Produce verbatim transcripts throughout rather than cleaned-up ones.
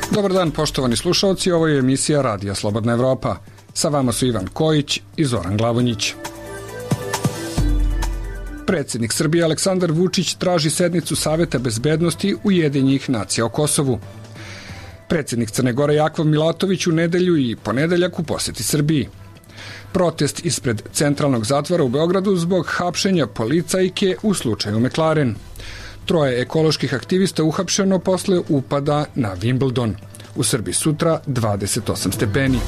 Dobar dan, poštovani slušalci, ovo je emisija Radija Slobodna Evropa. Sa vama su Ivan Kojić i Zoran Glavonjić. Predsjednik Srbije Aleksandar Vučić traži sednicu Saveta bezbednosti Ujedinjenih nacija o Kosovu. Predsjednik Crne Gore Jakov Milatović u nedelju i ponedeljak u posjeti Srbiji. Protest ispred centralnog zatvora u Beogradu zbog hapšenja policajke u slučaju McLaren. Troje ekoloških aktivista uhapšeno posle upada na Wimbledon. U Srbiji sutra dvadeset osam stepeni.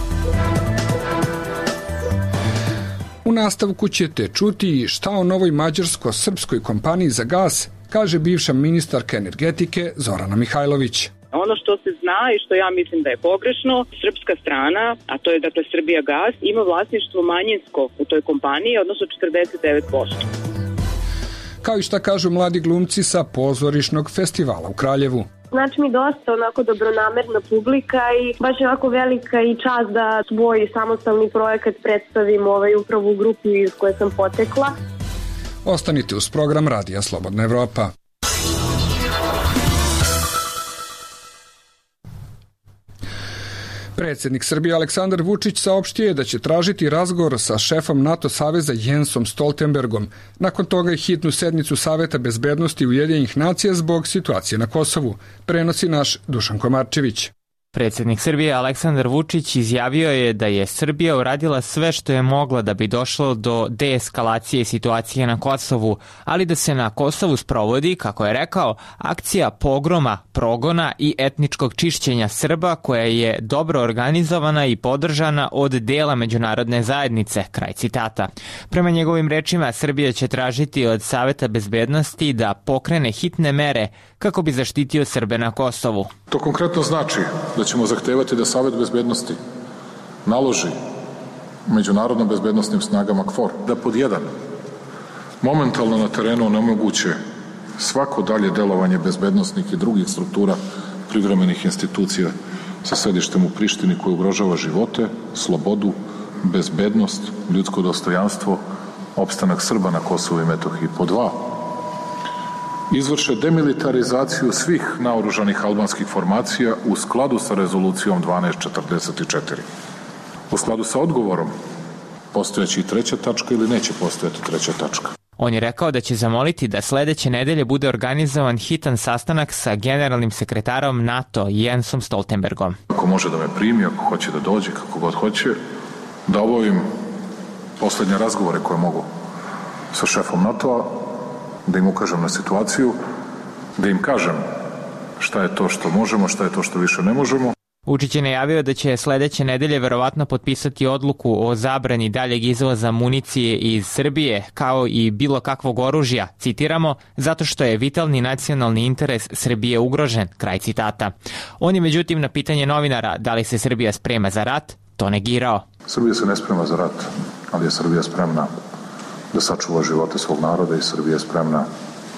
U nastavku ćete čuti šta o novoj mađarsko-srpskoj kompaniji za gas kaže bivša ministarka energetike Zorana Mihajlović. Ono što se zna i što ja mislim da je pogrešno, srpska strana, a to je dakle Srbijagas, ima vlasništvo manjinsko u toj kompaniji, odnosno četrdeset devet posto. Kao i šta kažu mladi glumci sa pozorišnog festivala u Kraljevu. Znači mi dosta onako dobronamerna publika i baš je onako velika i čast da svoj samostalni projekat predstavim ovaj, upravo u grupi iz koje sam potekla. Ostanite uz program Radija Slobodna Evropa. Predsjednik Srbije Aleksandar Vučić saopštio je da će tražiti razgovor sa šefom NATO saveza Jensom Stoltenbergom. Nakon toga je hitnu sednicu Saveta bezbednosti Ujedinjenih nacija zbog situacije na Kosovu. Prenosi naš Dušan Komarčević. Predsjednik Srbije Aleksandar Vučić izjavio je da je Srbija uradila sve što je mogla da bi došlo do deeskalacije situacije na Kosovu, ali da se na Kosovu sprovodi, kako je rekao, akcija pogroma, progona i etničkog čišćenja Srba koja je dobro organizovana i podržana od dela međunarodne zajednice, kraj citata. Prema njegovim rečima, Srbija će tražiti od Saveta bezbednosti da pokrene hitne mere kako bi zaštitio Srbe na Kosovu. To konkretno znači da ćemo zahtevati da Savet bezbednosti naloži međunarodno bezbednostnim snagama KFOR da pod jedan momentalno na terenu onemoguće svako dalje delovanje bezbednosnih i drugih struktura privremenih institucija sa sedištem u Prištini koji ugrožava živote, slobodu, bezbednost, ljudsko dostojanstvo, opstanak Srba na Kosovu i Metohiji. Pod dva, izvrše demilitarizaciju svih naoružanih albanskih formacija u skladu sa rezolucijom dvanaest četrdeset četiri. U skladu sa odgovorom, postojeći i treća tačka ili neće postojati treća tačka. On je rekao da će zamoliti da sledeće nedelje bude organizovan hitan sastanak sa generalnim sekretarom NATO Jensom Stoltenbergom. Ako može da me primi, ako hoće da dođe, kako god hoće, da obavim poslednje razgovore koje mogu sa šefom NATO-a, da im ukažem na situaciju, da im kažem šta je to što možemo, šta je to što više ne možemo. Vučić je najavio da će sledeće nedelje verovatno potpisati odluku o zabrani daljeg izvoza municije iz Srbije, kao i bilo kakvog oružja, citiramo, zato što je vitalni nacionalni interes Srbije ugrožen, kraj citata. On je međutim na pitanje novinara da li se Srbija sprema za rat, to negirao. Srbija se ne sprema za rat, ali je Srbija spremna da sačuva živote svog naroda i Srbija je spremna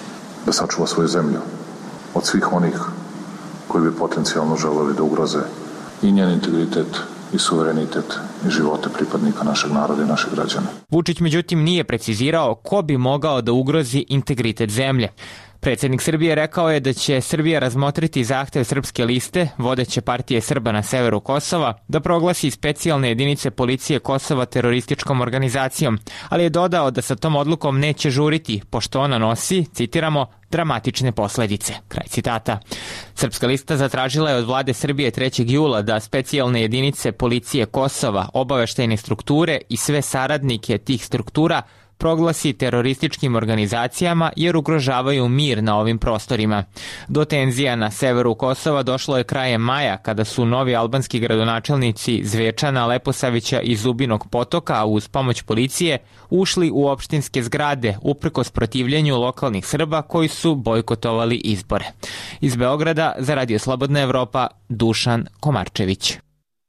da sačuva svoju zemlju od svih onih koji bi potencijalno želeli da ugroze i njen integritet i suverenitet i živote pripadnika našeg naroda i naših građana. Vučić međutim nije precizirao ko bi mogao da ugrozi integritet zemlje. Predsjednik Srbije rekao je da će Srbija razmotriti zahtev Srpske liste, vodeće partije Srba na severu Kosova, da proglasi specijalne jedinice policije Kosova terorističkom organizacijom, ali je dodao da sa tom odlukom neće žuriti, pošto ona nosi, citiramo, dramatične posledice, kraj citata. Srpska lista zatražila je od vlade Srbije trećeg jula da specijalne jedinice policije Kosova, obaveštajne strukture i sve saradnike tih struktura proglasi terorističkim organizacijama jer ugrožavaju mir na ovim prostorima. Do tenzija na severu Kosova došlo je krajem maja kada su novi albanski gradonačelnici Zvečana, Leposavića i Zubinog Potoka uz pomoć policije ušli u opštinske zgrade uprkos protivljenju lokalnih Srba koji su bojkotovali izbore. Iz Beograda za Radio Slobodna Evropa, Dušan Komarčević.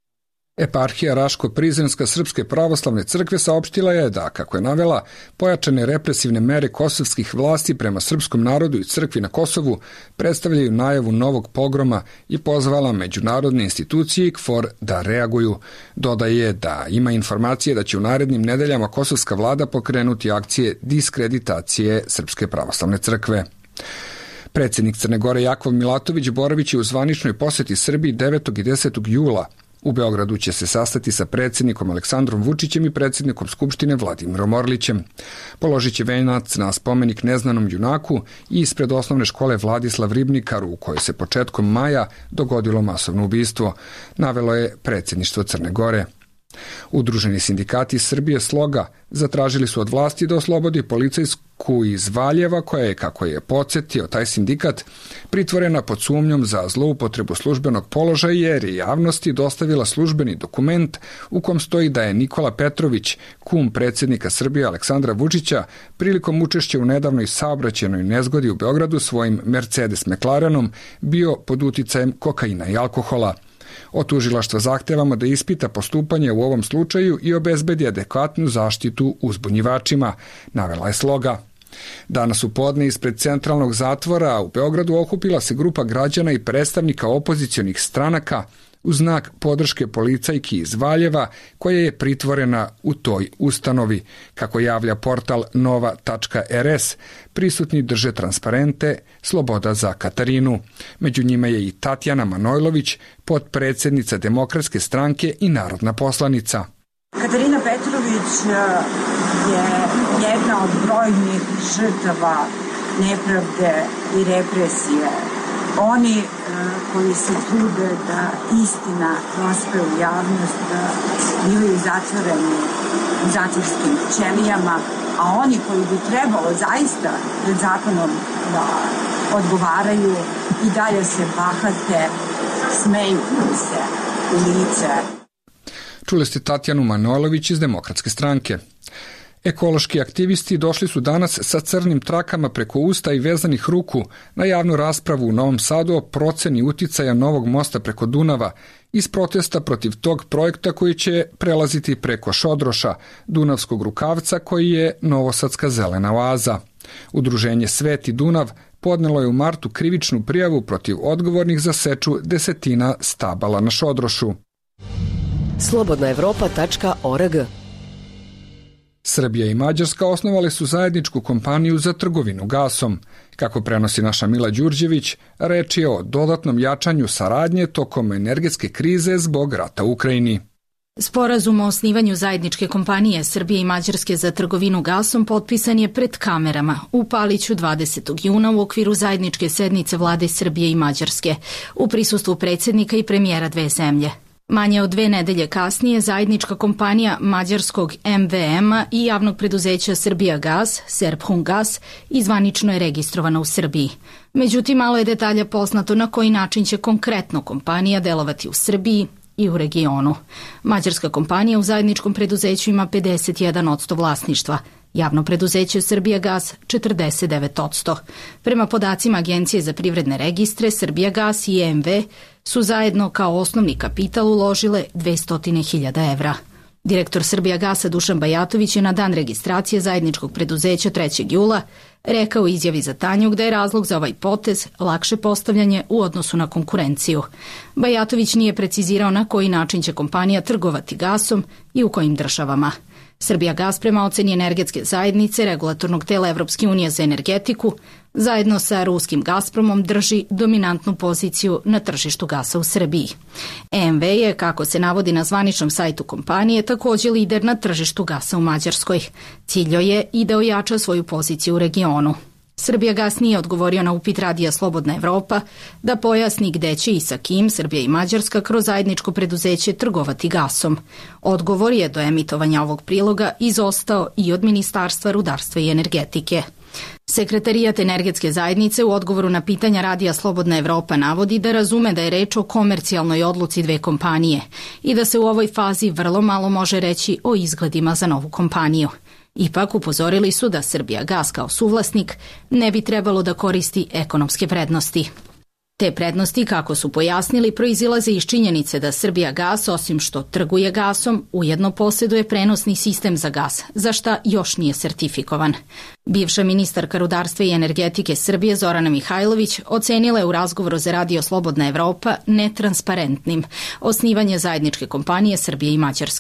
Eparhija Raško-Prizrenska Srpske pravoslavne crkve saopštila je da, kako je navela, pojačane represivne mere kosovskih vlasti prema srpskom narodu i crkvi na Kosovu predstavljaju najavu novog pogroma i pozvala međunarodne institucije i KFOR da reaguju. Dodaje da ima informacije da će u narednim nedeljama kosovska vlada pokrenuti akcije diskreditacije Srpske pravoslavne crkve. Predsjednik Crne Gore Jakov Milatović boravić je u zvaničnoj poseti Srbiji devetog i desetog jula. U Beogradu će se sastati sa predsjednikom Aleksandrom Vučićem i predsjednikom Skupštine Vladimirom Orlićem. Položit će venac na spomenik neznanom junaku i ispred osnovne škole Vladislav Ribnikar, u kojoj se početkom maja dogodilo masovno ubistvo, navelo je predsjedništvo Crne Gore. Udruženi sindikati Srbije Sloga zatražili su od vlasti da oslobodi policajsku iz Valjeva, koja je, kako je podsjetio taj sindikat, pritvorena pod sumnjom za zloupotrebu službenog položaja jer je javnosti dostavila službeni dokument u kom stoji da je Nikola Petrović, kum predsjednika Srbije Aleksandra Vučića, prilikom učešća u nedavnoj saobraćajnoj nezgodi u Beogradu svojim Mercedes McLarenom bio pod uticajem kokaina i alkohola. Od tužilaštva zahtevamo da ispita postupanje u ovom slučaju i obezbedi adekvatnu zaštitu uzbunjivačima, navela je Sloga. Danas u podne ispred centralnog zatvora u Beogradu okupila se grupa građana i predstavnika opozicionih stranaka u znak podrške policajki iz Valjeva, koja je pritvorena u toj ustanovi. Kako javlja portal nova tačka er es, prisutni drže transparente "Sloboda za Katarinu". Među njima je i Tatjana Manojlović, potpredsjednica Demokratske stranke i narodna poslanica. Katarina Petrović je jedna od brojnih žrtava nepravde i represije. Oni koji se trude da istina prospe u javnost, da bivaju zatvoreni u zatvorskim ćelijama, a oni koji bi trebalo zaista pred zakonom da odgovaraju i dalje se bahate, smeju se u lice. Čuli ste Tatjanu Manojlović iz Demokratske stranke. Ekološki aktivisti došli su danas sa crnim trakama preko usta i vezanih ruku na javnu raspravu u Novom Sadu o proceni uticaja novog mosta preko Dunava iz protesta protiv tog projekta koji će prelaziti preko Šodroša, Dunavskog rukavca koji je novosadska zelena oaza. Udruženje Sveti Dunav podnelo je u martu krivičnu prijavu protiv odgovornih za seču desetina stabala na Šodrošu. slobodna evropa tačka org. Srbija i Mađarska osnovale su zajedničku kompaniju za trgovinu gasom. Kako prenosi naša Mila Đurđević, reč je o dodatnom jačanju saradnje tokom energetske krize zbog rata u Ukrajini. Sporazum o osnivanju zajedničke kompanije Srbije i Mađarske za trgovinu gasom potpisan je pred kamerama u Paliću dvadesetog juna u okviru zajedničke sednice vlade Srbije i Mađarske u prisustvu predsjednika i premijera dve zemlje. Manje od dve nedelje kasnije zajednička kompanija mađarskog em ve ema i javnog preduzeća Srbijagas, Serbhungas, izvanično je registrovana u Srbiji. Međutim, malo je detalja poznato na koji način će konkretno kompanija delovati u Srbiji i u regionu. Mađarska kompanija u zajedničkom preduzeću ima pedeset jedan posto vlasništva, javno preduzeće Srbijagas četrdeset devet posto. Prema podacima Agencije za privredne registre, Srbijagas i em ve su zajedno kao osnovni kapital uložile dvesta hiljada evra. Direktor Srbijagasa Dušan Bajatović je na dan registracije zajedničkog preduzeća trećeg jula rekao u izjavi za Tanjug da je razlog za ovaj potez lakše postavljanje u odnosu na konkurenciju. Bajatović nije precizirao na koji način će kompanija trgovati gasom i u kojim državama. Srbijagas prema oceni energetske zajednice regulatornog tela Evropske unije za energetiku zajedno sa ruskim Gazpromom drži dominantnu poziciju na tržištu gasa u Srbiji. em ve je, kako se navodi na zvaničnom sajtu kompanije, također lider na tržištu gasa u Mađarskoj. Cilj je i da ojača svoju poziciju u regionu. Srbijagas nije odgovorio na upit radija Slobodna Evropa da pojasni gde će i sa kim Srbija i Mađarska kroz zajedničko preduzeće trgovati gasom. Odgovor je do emitovanja ovog priloga izostao i od Ministarstva rudarstva i energetike. Sekretarijat energetske zajednice u odgovoru na pitanja radija Slobodna Evropa navodi da razume da je reč o komercijalnoj odluci dve kompanije i da se u ovoj fazi vrlo malo može reći o izgledima za novu kompaniju. Ipak upozorili su da Srbijagas kao suvlasnik ne bi trebalo da koristi ekonomske prednosti. Te prednosti, kako su pojasnili, proizilaze iz činjenice da Srbijagas, osim što trguje gasom, ujedno posjeduje prenosni sistem za gas, za šta još nije sertifikovan. Bivša ministarka rudarstva i energetike Srbije Zorana Mihajlović ocenila je u razgovoru za radio Slobodna Evropa netransparentnim osnivanje zajedničke kompanije Srbije i Mađarske.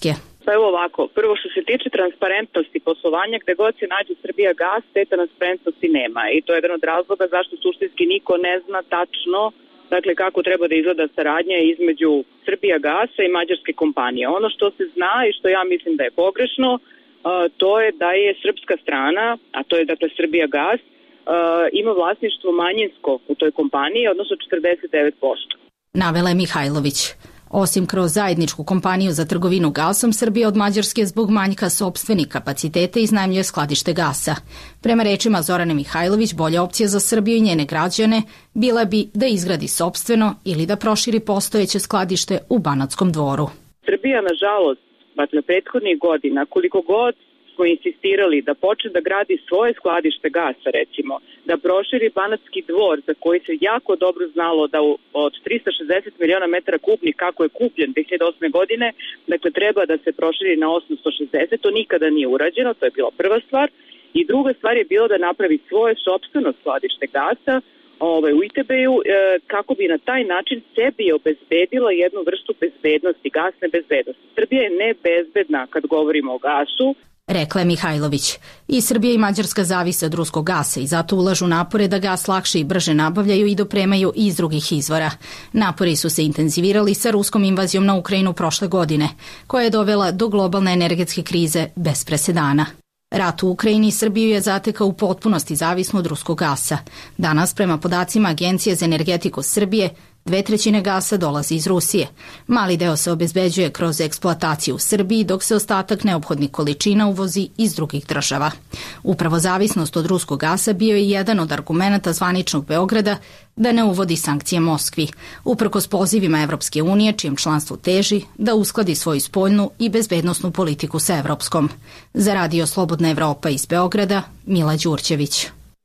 Pa evo ovako, prvo što se tiče transparentnosti poslovanja, gde god se nađe Srbija gas, te transparentnosti nema i to je jedan od razloga zašto suštinski niko ne zna tačno dakle kako treba da izgleda saradnja između Srbija gasa i mađarske kompanije. Ono što se zna i što ja mislim da je pogrešno, to je da je srpska strana, a to je dakle Srbija gas, ima vlasništvo manjinsko u toj kompaniji, odnosno četrdeset devet posto. Navela je Mihajlović. Osim kroz zajedničku kompaniju za trgovinu gasom, Srbija od Mađarske zbog manjka sopstvenih kapaciteta iznajmljuje skladište gasa. Prema rečima Zorane Mihajlović, bolja opcija za Srbiju i njene građane bila bi da izgradi sopstveno ili da proširi postojeće skladište u Banatskom Dvoru. Srbija, nažalost, dakle, prethodnih godina, koliko god smo insistirali da počne da gradi svoje skladište gasa, recimo, da proširi Banatski Dvor, za koji se jako dobro znalo da od trista šezdeset miliona metara kubnih, kako je kupljen dve hiljade osme godine, dakle, treba da se proširi na osamsto šezdeset, to nikada nije urađeno, to je bila prva stvar. I druga stvar je bilo da napravi svoje sopstveno skladište gasa ovaj, u I T B-u, e, kako bi na taj način sebi obezbedila jednu vrstu bezbednosti, gasne bezbednosti. Srbija je nebezbedna kad govorimo o gasu, rekla je Mihajlović. I Srbija i Mađarska zavise od ruskog gasa i zato ulažu napore da gas lakše i brže nabavljaju i dopremaju iz drugih izvora. Napori su se intenzivirali sa ruskom invazijom na Ukrajinu prošle godine, koja je dovela do globalne energetske krize bez presedana. Rat u Ukrajini Srbiju je zatekao u potpunosti zavisnu od ruskog gasa. Danas, prema podacima Agencije za energetiku Srbije, dve trećine gasa dolazi iz Rusije. Mali deo se obezbeđuje kroz eksploataciju u Srbiji, dok se ostatak neophodnih količina uvozi iz drugih država. Upravo zavisnost od ruskog gasa bio je jedan od argumenata zvaničnog Beograda da ne uvodi sankcije Moskvi, uprkos pozivima Evropske unije, čijem članstvu teži da uskladi svoju spoljnu i bezbednosnu politiku sa evropskom. Za Radio Slobodna Evropa iz Beograda, Mila Đurđević.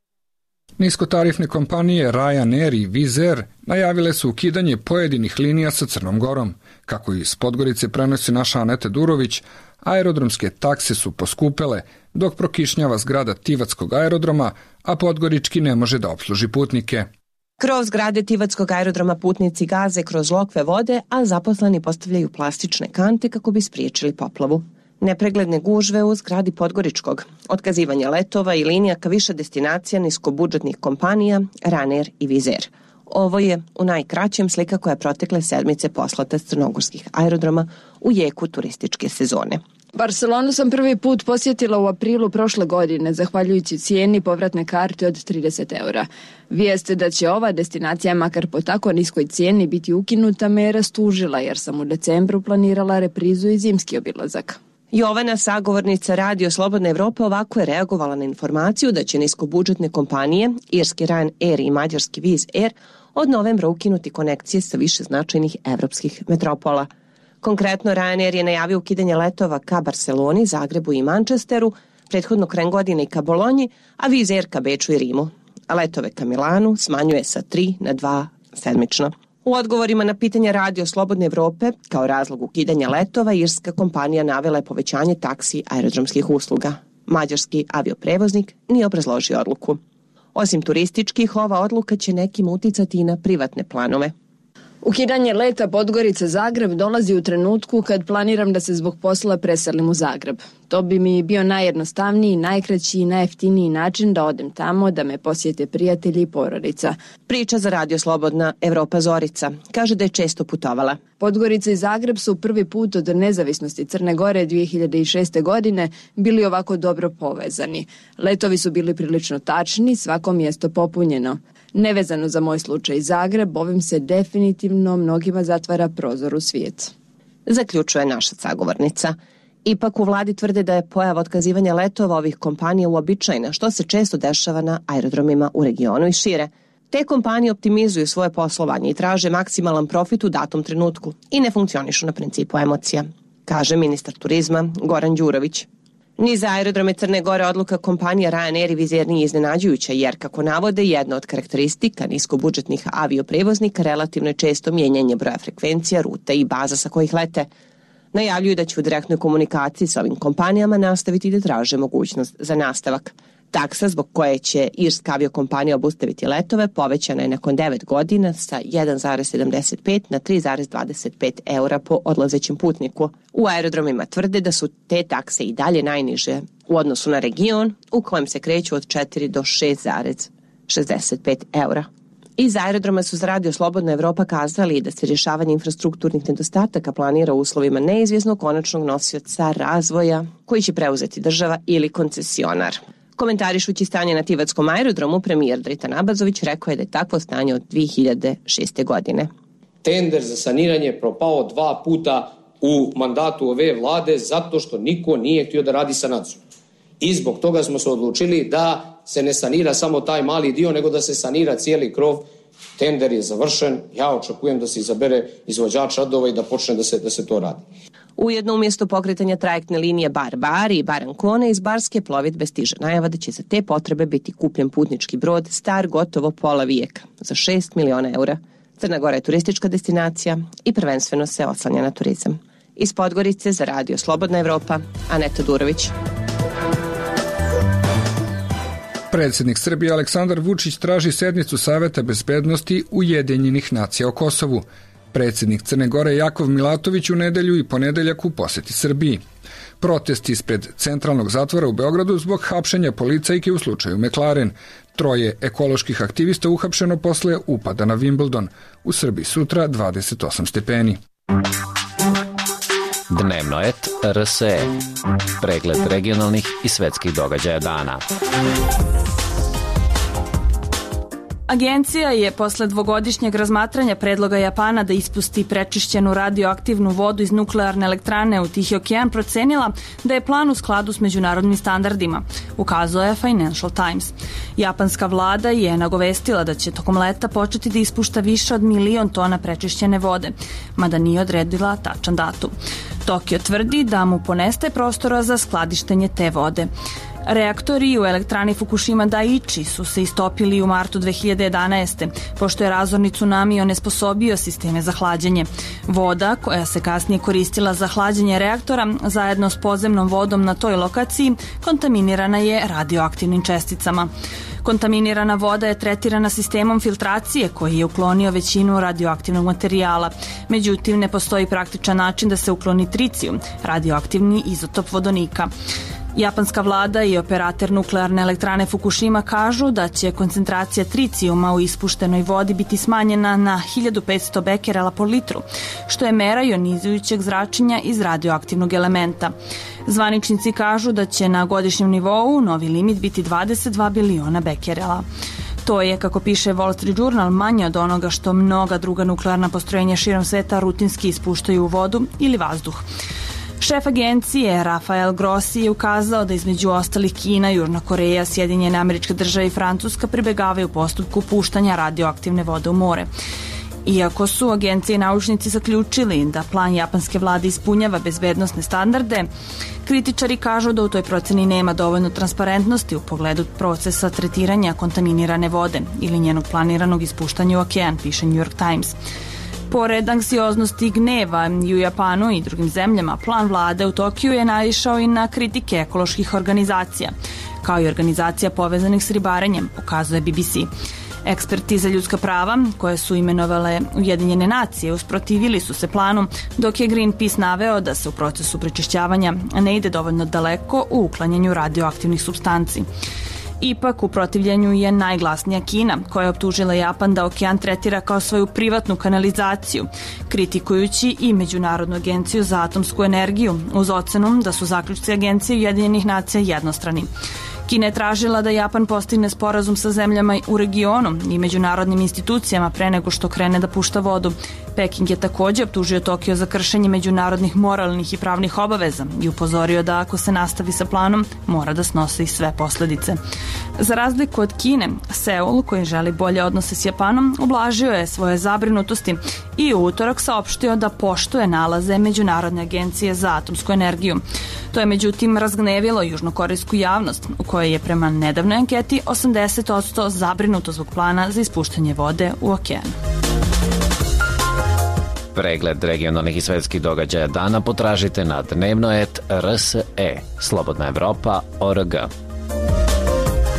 Niskotarifne kompanije Ryanair i Wizz Air najavile su ukidanje pojedinih linija sa Crnom Gorom. Kako iz Podgorice prenosi naša Aneta Durović, aerodromske takse su poskupele, dok prokišnjava zgrada Tivatskog aerodroma, a Podgorički ne može da opsluži putnike. Kroz zgrade Tivatskog aerodroma putnici gaze kroz lokve vode, a zaposleni postavljaju plastične kante kako bi spriječili poplavu. Nepregledne gužve u zgradi Podgoričkog, otkazivanje letova i linija ka više destinacija niskobudžetnih kompanija Ryanair i Wizz Air. Ovo je u najkraćem slika koja je protekle sedmice poslata s crnogorskih aerodroma u jeku turističke sezone. Barcelonu sam prvi put posjetila u aprilu prošle godine, zahvaljujući cijeni povratne karte od trideset eura. Vijest da će ova destinacija makar po tako niskoj cijeni biti ukinuta me je rastužila, jer sam u decembru planirala reprizu i zimski obilazak. Jovana, sagovornica Radio Slobodna Evropa, ovako je reagovala na informaciju da će niskobudžetne kompanije, irski Ryanair i mađarski Wizz Air, od novembra ukinuti konekcije sa više značajnih evropskih metropola. Konkretno, Ryanair je najavio ukidanje letova ka Barceloni, Zagrebu i Manchesteru, prethodno krajem godine i ka Bolonji, a Wizz Air ka Beču i Rimu. A letove ka Milanu smanjuje sa tri na dva sedmično. U odgovorima na pitanja Radio Slobodne Evrope, kao razlog ukidanja letova, irska kompanija navela je povećanje taksi aerodromskih usluga. Mađarski avioprevoznik nije obrazložio odluku. Osim turističkih, ova odluka će nekim uticati i na privatne planove. Ukidanje leta Podgorica-Zagreb dolazi u trenutku kad planiram da se zbog posla preselim u Zagreb. To bi mi bio najjednostavniji, najkraći i najjeftiniji način da odem tamo, da me posjete prijatelji i porodica. Priča za Radio Slobodna Evropa Zorica. Kaže da je često putovala. Podgorica i Zagreb su prvi put od nezavisnosti Crne Gore dvije hiljade šeste. godine bili ovako dobro povezani. Letovi su bili prilično tačni, svako mjesto popunjeno. Nevezano za moj slučaj Zagreb, ovim se definitivno mnogima zatvara prozor u svijet. Zaključuje naša sagovornica. Ipak u vladi tvrde da je pojava otkazivanja letova ovih kompanija uobičajena, što se često dešava na aerodromima u regionu i šire. Te kompanije optimizuju svoje poslovanje i traže maksimalan profit u datom trenutku i ne funkcionišu na principu emocija, kaže ministar turizma Goran Đurović. Ni za aerodrome Crne Gore odluka kompanija Ryanair i Wizz Air nije iznenađujuća, jer, kako navode, jedna od karakteristika niskobudžetnih avioprevoznika relativno je često mijenjanje broja frekvencija, ruta i baza sa kojih lete. Najavljuju da će u direktnoj komunikaciji s ovim kompanijama nastaviti da traže mogućnost za nastavak. Taksa zbog koje će irska aviokompanija obustaviti letove povećana je nakon devet godina sa jedan zarez sedamdeset pet na tri zarez dvadeset pet eura po odlazećem putniku. U aerodromima tvrde da su te takse i dalje najniže u odnosu na region u kojem se kreću od četiri do šest zarez šezdeset pet eura. Iz aerodroma su za Radio Slobodna Evropa kazali da se rješavanje infrastrukturnih nedostataka planira u uslovima neizvjesnog konačnog nosioca razvoja koji će preuzeti država ili koncesionar. Komentarišući stanje na Tivatskom aerodromu, premijer Dritan Abazović rekao je da je takvo stanje od dvije hiljade šeste. godine. Tender za saniranje je propao dva puta u mandatu ove vlade zato što niko nije htio da radi sanaciju. I zbog toga smo se odlučili da se ne sanira samo taj mali dio, nego da se sanira cijeli krov. Tender je završen, ja očekujem da se izabere izvođač radova i da počne da se, da se to radi. Ujedno umjesto pokretanja trajektne linije Bar-Bar i Bar-Ancona iz barske plovidbe stiže najava da će za te potrebe biti kupljen putnički brod star gotovo pola vijeka za šest miliona eura. Crna Gora je turistička destinacija i prvenstveno se oslanja na turizam. Iz Podgorice za Radio Slobodna Evropa, Aneta Durović. Predsjednik Srbije Aleksandar Vučić traži sednicu Saveta bezbednosti Ujedinjenih nacija o Kosovu. Predsjednik Crne Gore Jakov Milatović u nedelju i ponedeljak u posjeti Srbiji. Protest ispred centralnog zatvora u Beogradu zbog hapšenja policajke u slučaju McLaren. Troje ekoloških aktivista uhapšeno posle upada na Wimbledon. U Srbiji sutra dvadeset osam stepeni. Dnevno et R S E. Pregled regionalnih i svetskih događaja dana. Agencija je posle dvogodišnjeg razmatranja predloga Japana da ispusti prečišćenu radioaktivnu vodu iz nuklearne elektrane u Tihi okean procenila da je plan u skladu s međunarodnim standardima, ukazuje je Financial Times. Japanska vlada je nagovestila da će tokom leta početi da ispušta više od milion tona prečišćene vode, mada nije odredila tačan datum. Tokio tvrdi da mu ponestaje prostora za skladištenje te vode. Reaktori u elektrani Fukushima Daiichi su se istopili u martu dve hiljade jedanaeste. pošto je razorni tsunami onesposobio sisteme za hlađenje. Voda, koja se kasnije koristila za hlađenje reaktora, zajedno s podzemnom vodom na toj lokaciji, kontaminirana je radioaktivnim česticama. Kontaminirana voda je tretirana sistemom filtracije koji je uklonio većinu radioaktivnog materijala. Međutim, ne postoji praktičan način da se ukloni tricijum, radioaktivni izotop vodonika. Japanska vlada i operator nuklearne elektrane Fukushima kažu da će koncentracija tricijuma u ispuštenoj vodi biti smanjena na hiljadu petsto bekerela po litru, što je mera ionizujućeg zračenja iz radioaktivnog elementa. Zvaničnici kažu da će na godišnjem nivou novi limit biti dvadeset dva biliona bekerela. To je, kako piše Wall Street Journal, manje od onoga što mnoga druga nuklearna postrojenja širom sveta rutinski ispuštaju u vodu ili vazduh. Šef agencije Rafael Grossi je ukazao da između ostalih Kina, Južna Koreja, Sjedinjene Američke Države i Francuska pribegavaju postupku puštanja radioaktivne vode u more. Iako su agencije i naučnici zaključili da plan japanske vlade ispunjava bezbednosne standarde, kritičari kažu da u toj proceni nema dovoljno transparentnosti u pogledu procesa tretiranja kontaminirane vode ili njenog planiranog ispuštanja u okean, piše New York Times. Pored anksioznosti i gneva i u Japanu i drugim zemljama, plan vlade u Tokiju je naišao i na kritike ekoloških organizacija, kao i organizacija povezanih s ribarenjem, ukazuje B B C. Eksperti za ljudska prava, koje su imenovale Ujedinjene nacije, usprotivili su se planu, dok je Greenpeace naveo da se u procesu prečišćavanja ne ide dovoljno daleko u uklanjanju radioaktivnih supstanci. Ipak, u protivljenju je najglasnija Kina, koja je optužila Japan da okean tretira kao svoju privatnu kanalizaciju, kritikujući i Međunarodnu agenciju za atomsku energiju, uz ocenu da su zaključci Agencije Ujedinjenih nacija jednostrani. Kina je tražila da Japan postigne sporazum sa zemljama u regionu i međunarodnim institucijama pre nego što krene da pušta vodu. Peking je također optužio Tokio za kršenje međunarodnih moralnih i pravnih obaveza i upozorio da ako se nastavi sa planom, mora da snosi i sve posledice. Za razliku od Kine, Seul, koji želi bolje odnose s Japanom, ublažio je svoje zabrinutosti i u utorak saopštio da poštuje nalaze Međunarodne agencije za atomsku energiju. To je međutim razgnevilo južnokorejsku javnost, u kojoj je prema nedavnoj anketi osamdeset posto zabrinuto zbog plana za ispuštanje vode u okean. Pregled regionalnih i svetskih događaja dana potražite na dnevno et R S E, Slobodna Evropa, O R G.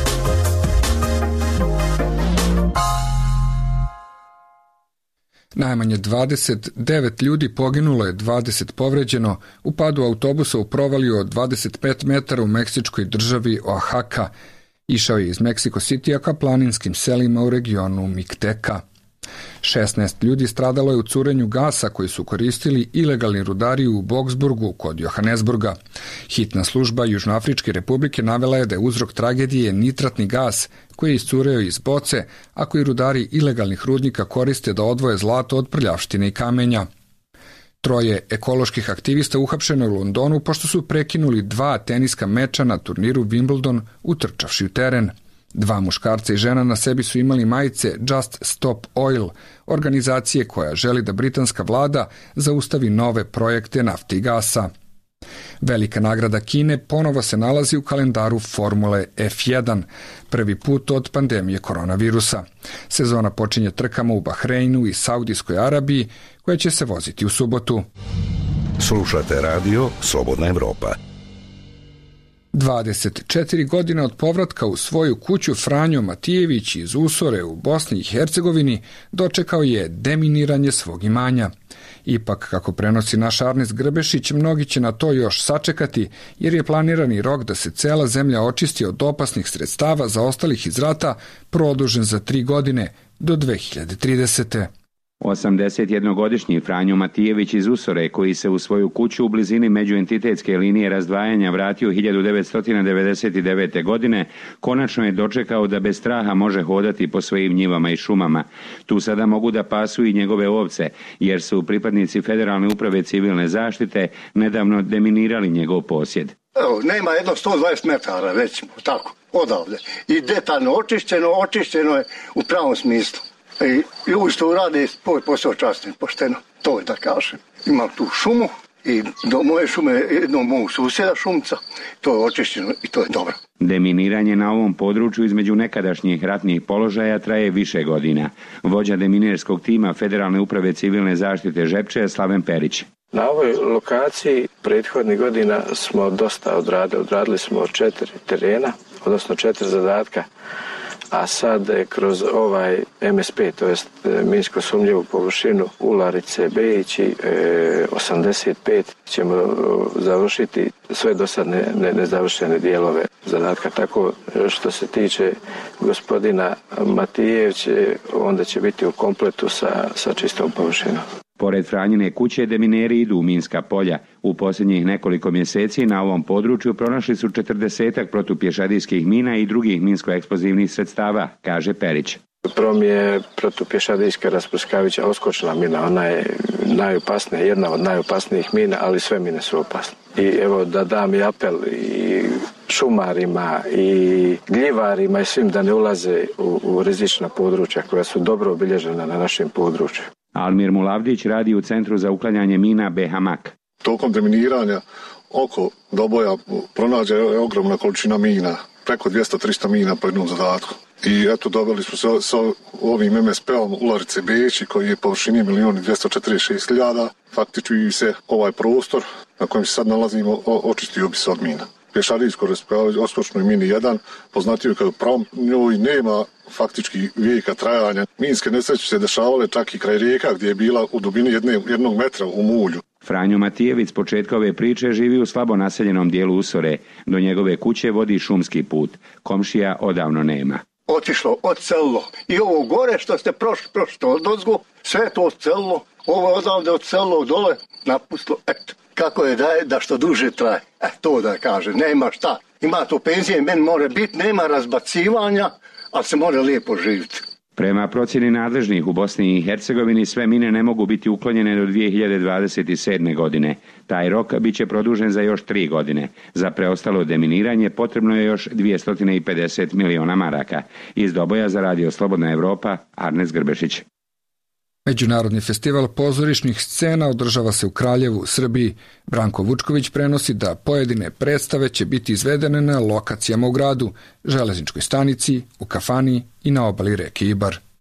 Najmanje dvadeset devet ljudi poginulo je, dvadeset povređeno u padu autobusa u provaliju od dvadeset pet metara u meksičkoj državi Oaxaca. Išao je iz Meksiko Citya ka planinskim selima u regionu Mikteka. šesnaest ljudi stradalo je u curenju gasa koji su koristili ilegalni rudari u Boksburgu kod Johannesburga. Hitna služba Južnoafričke republike navela je da je uzrok tragedije nitratni gas koji je iscureo iz boce, a koji rudari ilegalnih rudnika koriste da odvoje zlato od prljavštine i kamenja. Troje ekoloških aktivista uhapšeno je u Londonu pošto su prekinuli dva teniska meča na turniru Wimbledon utrčavši u teren. Dva muškarca i žena na sebi su imali majice Just Stop Oil, organizacije koja želi da britanska vlada zaustavi nove projekte nafte i gasa. Velika nagrada Kine ponovo se nalazi u kalendaru Formule F jedan, prvi put od pandemije koronavirusa. Sezona počinje trkama u Bahreinu i Saudijskoj Arabiji, koja će se voziti u subotu. Slušate radio Slobodna Evropa. dvadeset četiri godine od povratka u svoju kuću Franjo Matijević iz Usore u Bosni i Hercegovini dočekao je deminiranje svog imanja. Ipak, kako prenosi naš Arnes Grbešić, mnogi će na to još sačekati, jer je planirani rok da se cela zemlja očisti od opasnih sredstava zaostalih iz rata produžen za tri godine do dve hiljade tridesete. osamdesetjednogodišnji Franjo Matijević iz Usore, koji se u svoju kuću u blizini međuentitetske linije razdvajanja vratio hiljadu devetsto devedeset devete. godine, konačno je dočekao da bez straha može hodati po svojim njivama i šumama. Tu sada mogu da pasu i njegove ovce, jer su pripadnici Federalne uprave civilne zaštite nedavno deminirali njegov posjed. Evo, nema jedno sto dvadeset metara, recimo, tako, odavde. I detaljno očišćeno, očišćeno je u pravom smislu. I ljudi što rade svoj posao časno i pošteno, to je da kažem. Imam tu šumu i do moje šume jednog mog susjeda šumca, to je očišćeno i to je dobro. Deminiranje na ovom području između nekadašnjih ratnih položaja traje više godina. Vođa deminerskog tima Federalne uprave civilne zaštite Žepče Slaven Perić. Na ovoj lokaciji prethodnih godina smo dosta odradili. Odradili smo četiri terena, odnosno četiri zadatka. A sad kroz ovaj M S P, to jest minsko sumnjivu površinu Ularice Bejići osamdeset pet, ćemo završiti sve dosadne nezavršene dijelove zadatka. Tako što se tiče gospodina Matijevića, onda će biti u kompletu sa, sa čistom površinom. Pored Franjine kuće demineri idu u minska polja. U posljednjih nekoliko mjeseci na ovom području pronašli su četrdesetak protupješadijskih mina i drugih minsko-eksplozivnih sredstava, kaže Perić. Prvo mi je protupješadijska rasprskavića oskočna mina, ona je najopasnija, jedna od najopasnijih mina, ali sve mine su opasne. I evo da dam i apel i šumarima i gljivarima i svim da ne ulaze u, u rizična područja koja su dobro obilježena na našem području. Almir Mulavdić radi u Centru za uklanjanje mina Behamak. Tokom deminiranja oko Doboja pronađe je ogromna količina mina, preko dvjesto do tristo mina po jednom zadatku. I eto, dobili smo se sa ovim M S P-om Ularice Bejići, koji je površini milijun dvjesto četrdeset šest hiljada. Faktički se ovaj prostor na kojem se sad nalazimo očistio bi se od mina. Pješadijsko rasprskavanje oskočnoj mini jedan, poznatiju kao prom, njoj nema faktički vijeka trajanja. Minske nesreće se dešavale čak i kraj rijeka gdje je bila u dubini jedne, jednog metra u mulju. Franjo Matijević s početka ove priče živi u slabo naseljenom dijelu Usore. Do njegove kuće vodi šumski put. Komšija odavno nema. Otišlo, odcelilo. I ovo gore što ste prošli, prošli odozgo, sve to odcelilo. Ovo je odavde odcelilo dole, napustilo, eto. Kako je da je da što duže traje. E, to da kaže, nema šta. Ima to penzije, meni mora biti, nema razbacivanja, ali se mora lijepo živjeti. Prema procjeni nadležnih u Bosni i Hercegovini sve mine ne mogu biti uklonjene do dvije hiljade dvadeset sedme. godine. Taj rok bit će produžen za još tri godine. Za preostalo deminiranje potrebno je još dvjesto pedeset miliona maraka. Iz Doboja za radio Slobodna Evropa, Arnes Grbešić. Međunarodni festival pozorišnih scena održava se u Kraljevu, Srbiji. Branko Vučković prenosi da pojedine predstave će biti izvedene na lokacijama u gradu, železničkoj stanici, u kafani i na obali reke Ibar.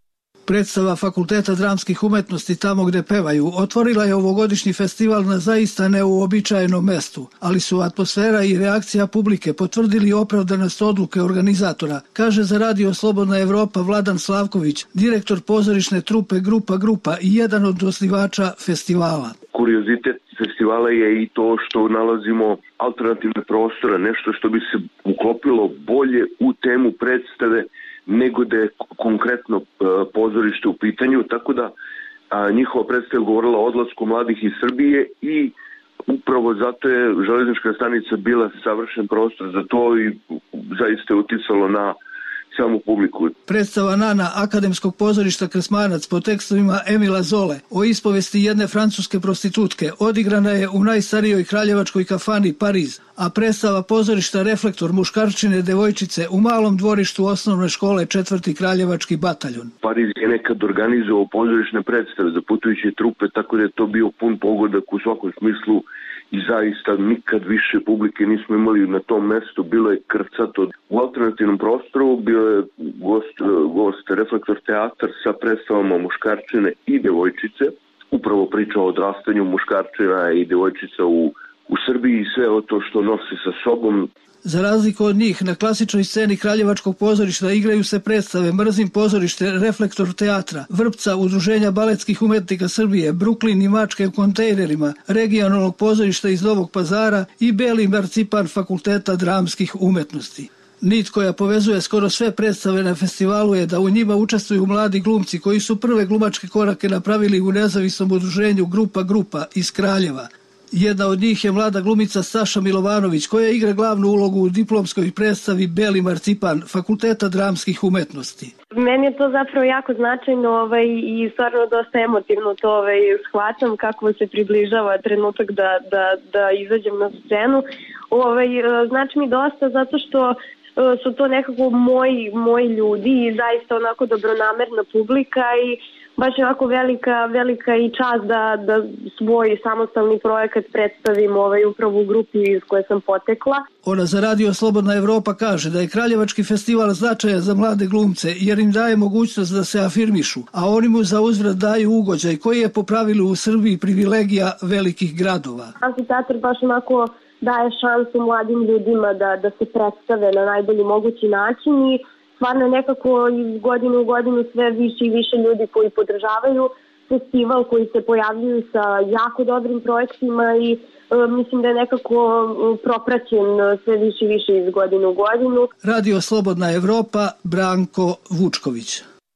Predstava Fakulteta dramskih umetnosti Tamo gde pevaju otvorila je ovogodišnji festival na zaista neuobičajenom mestu, ali su atmosfera i reakcija publike potvrdili opravdanost odluke organizatora, kaže za Radio Slobodna Evropa Vladan Slavković, direktor pozorišne trupe Grupa Grupa i jedan od osnivača festivala. Kuriozitet festivala je i to što nalazimo alternativne prostore, nešto što bi se uklopilo bolje u temu predstave nego da je konkretno pozorište u pitanju, tako da a, njihova predstava govorila o odlasku mladih iz Srbije i upravo zato je železnička stanica bila savršen prostor za to i zaista je uticalo na samu publiku. Predstava Nana Akademskog pozorišta Krsmanac po tekstovima Emila Zole o ispovesti jedne francuske prostitutke odigrana je u najstarijoj kraljevačkoj kafani Pariz, a predstava pozorišta Reflektor muškarčine devojčice u malom dvorištu osnovne škole četvrti kraljevački bataljon. Pariz je nekad organizovao pozorišne predstave za putujuće trupe, tako da je to bio pun pogodak u svakom smislu i zaista nikad više publike nismo imali na tom mestu, bilo je krcato. U alternativnom prostoru bio je gost, gost Reflektor teatar sa predstavama muškarčine i devojčice, upravo priča o odrastanju muškarčina i devojčica u, u Srbiji i sve o to što nosi sa sobom. Za razliku od njih, na klasičnoj sceni Kraljevačkog pozorišta igraju se predstave Mrzim pozorište, Reflektor teatra, Vrpca, Udruženja baletskih umetnika Srbije, Bruklin i Mačke u kontejnerima, Regionalnog pozorišta iz Novog Pazara i Beli marcipan Fakulteta dramskih umetnosti. Nit koja povezuje skoro sve predstave na festivalu je da u njima učestvuju mladi glumci koji su prve glumačke korake napravili u nezavisnom udruženju Grupa Grupa iz Kraljeva. Jedna od njih je mlada glumica Saša Milovanović, koja igra glavnu ulogu u diplomskoj predstavi Beli marcipan Fakulteta dramskih umetnosti. Meni je to zapravo jako značajno ovaj, i stvarno dosta emotivno to ovaj, shvatam kako se približava trenutak da, da, da izađem na scenu. Ovaj, znači mi dosta zato što su to nekako moji, moji ljudi i zaista onako dobronamerna publika i baš je ovako velika, velika i čast da, da svoj samostalni projekat predstavim ovaj, upravo u grupi iz koje sam potekla. Ona za Radio Slobodna Evropa kaže da je Kraljevački festival značajan za mlade glumce jer im daje mogućnost da se afirmišu, a oni mu za uzvrat daju ugođaj koji je po pravilu u Srbiji privilegija velikih gradova. Amfiteatar baš onako daje šansu mladim ljudima da, da se predstave na najbolji mogući način i stvarno nekako iz godine u godinu sve više i više ljudi koji podržavaju festival, koji se pojavljuju sa jako dobrim projektima i e, mislim da je nekako propraćen sve više i više iz godine u godinu. Radio Slobodna Evropa, Branko Vučković.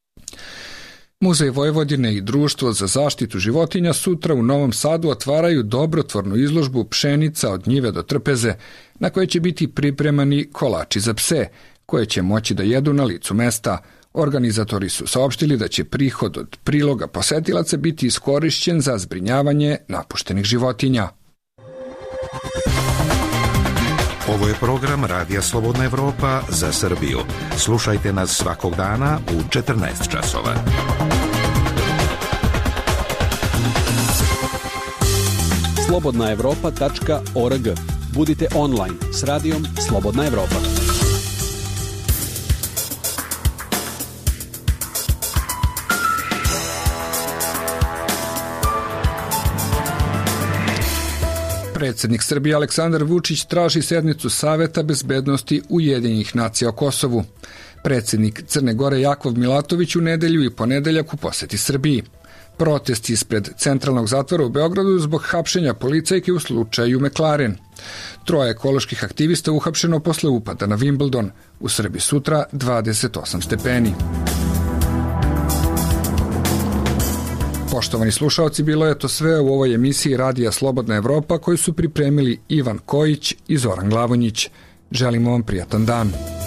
Muzej Vojvodine i Društvo za zaštitu životinja sutra u Novom Sadu otvaraju dobrotvornu izložbu Pšenica od njive do trpeze, na kojoj će biti pripremani kolači za pse, koje će moći da jedu na licu mesta. Organizatori su saopštili da će prihod od priloga posetilaca biti iskorišćen za zbrinjavanje napuštenih životinja. Ovo je program Radija Slobodna Evropa za Srbiju. Slušajte nas svakog dana u četrnaest časova. slobodna evropa tačka org. Budite online s radijom Slobodna Evropa. Predsjednik Srbije Aleksandar Vučić traži sednicu Saveta bezbednosti Ujedinjenih nacija o Kosovu. Predsjednik Crne Gore Jakov Milatović u nedelju i ponedeljak u poseti Srbiji. Protesti ispred centralnog zatvora u Beogradu zbog hapšenja policajke u slučaju McLaren. Troje ekoloških aktivista uhapšeno posle upada na Wimbledon. U Srbiji sutra dvadeset osam stepeni. Poštovani slušaoci, bilo je to sve u ovoj emisiji Radija Slobodna Evropa koju su pripremili Ivan Kojić i Zoran Glavonjić. Želimo vam prijatan dan.